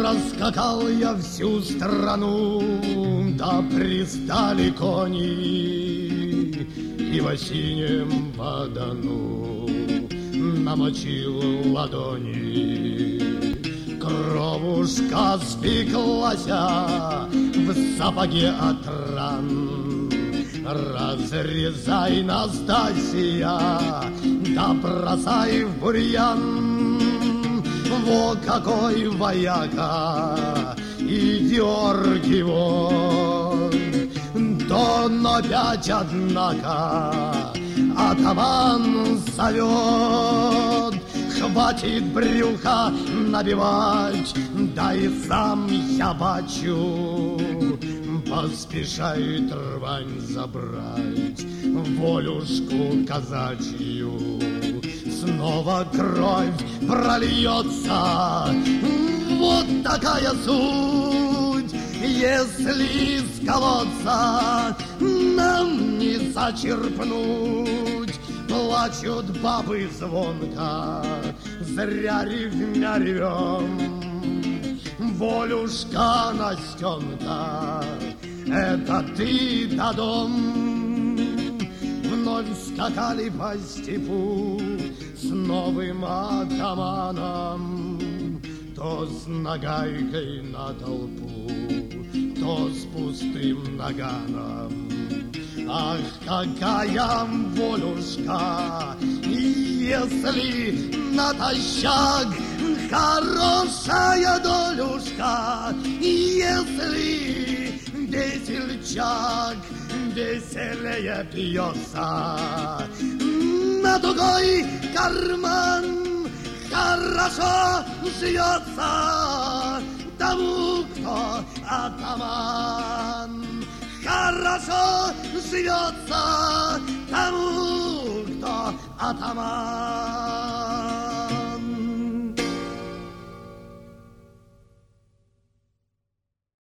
Проскакал я всю страну, да пристали кони, и в осинем Дону намочил ладони. Кровушка спеклася в сапоге от ран. Разрезай, Настасья, да бросай в бурьян. Во какой вояка идет его, Дон опять, однако, атаман зовет. Хватит брюха набивать, да и сам я бачу. Поспешает рвань забрать волюшку казачью. Снова кровь прольется, вот такая суть. Если с колодца нам не зачерпнуть, плачут бабы звонко, зря ревмя ревем. Волюшка, Настенка, это ты да дом. Вновь скакали по степу с новым атаманом, то с нагайкой на толпу, то с пустым наганом. Ах, какая волюшка, если натощак, хорошая долюшка, если весельчак веселее пьется. На тугой карман хорошо живется тому, кто атаман. Хорошо живется тому, кто атаман.